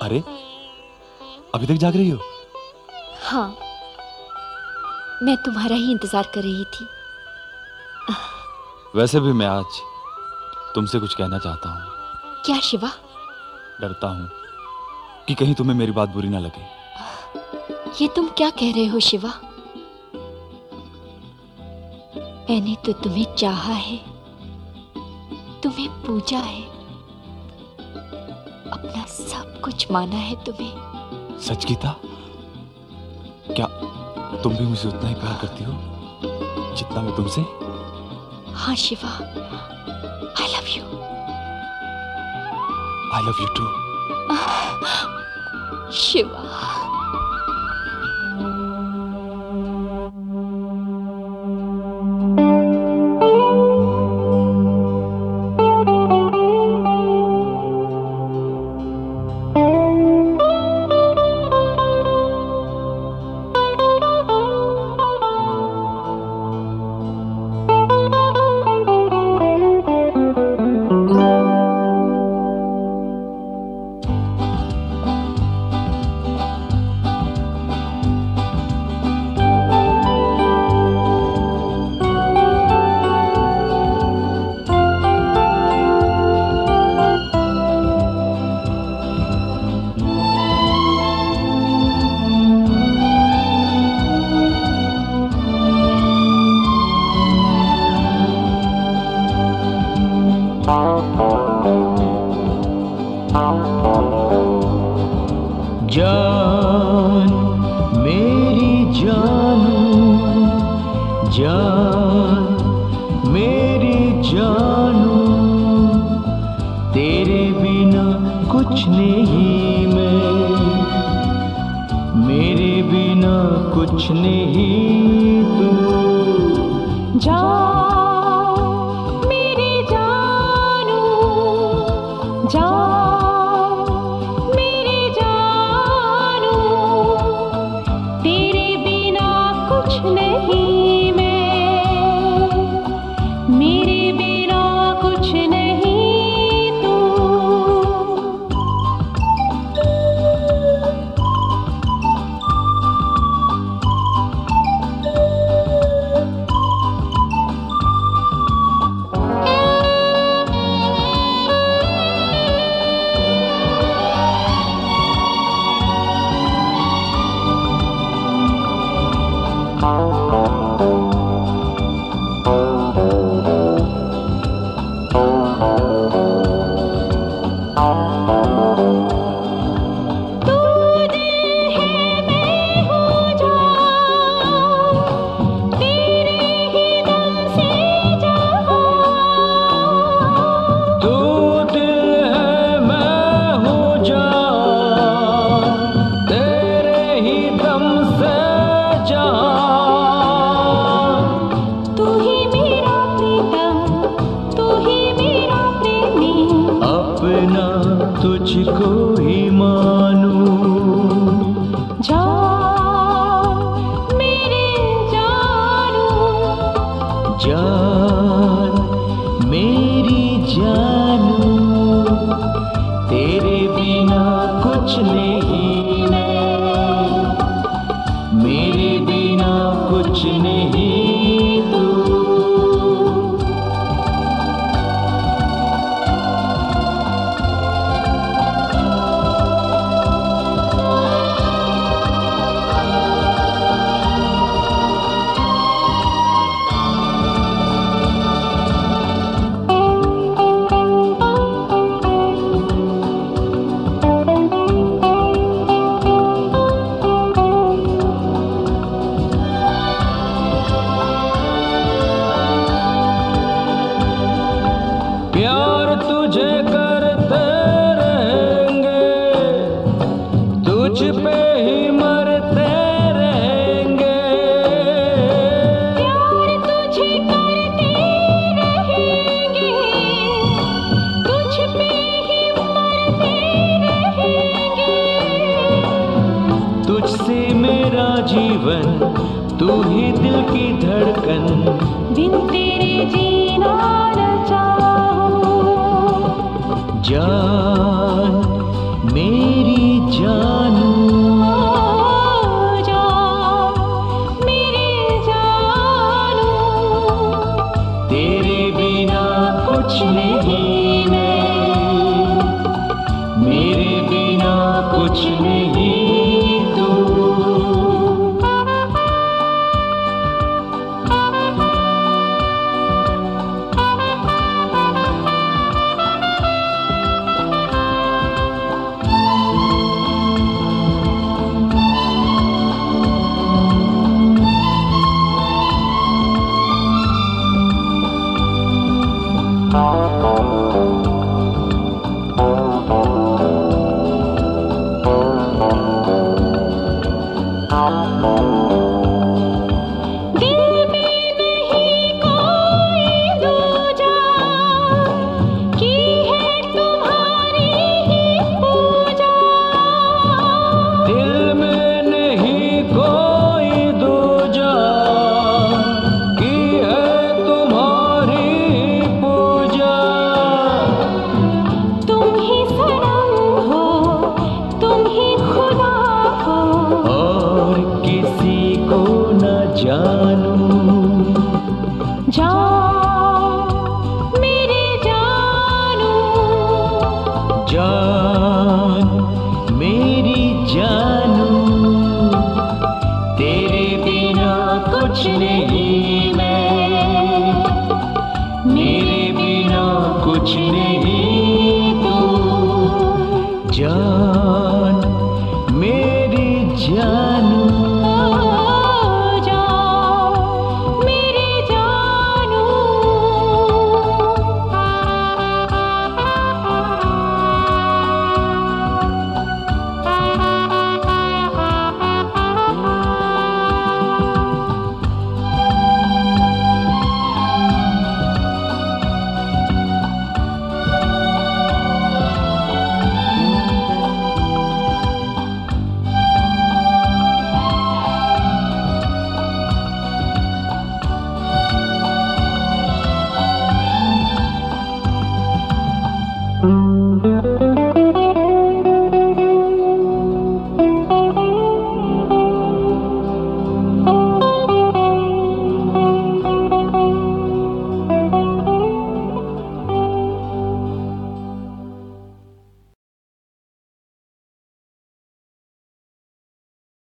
अरे, अभी तक जाग रही हो? हाँ, मैं तुम्हारा ही इंतजार कर रही थी। वैसे भी मैं आज तुमसे कुछ कहना चाहता हूँ। क्या शिवा? डरता हूँ कि कहीं तुम्हें मेरी बात बुरी ना लगे। ये तुम क्या कह रहे हो शिवा? मैंने तो तुम्हें चाहा है, तुम्हें पूजा है, अपना सब कुछ माना है तुम्हें। सच गीता, क्या तुम भी मुझे उतना ही प्यार करती हो जितना मैं तुमसे? हाँ Shiva, I love you. I love you too. Shiva, जान मेरी जानू, जान मेरी जानू, तेरे बिना कुछ नहीं मैं, मेरे बिना कुछ नहीं तू। जान मेरी जानू, जान मेरी जानू, तेरे बिना कुछ नहीं मैं, मेरे बिना कुछ नहीं तू।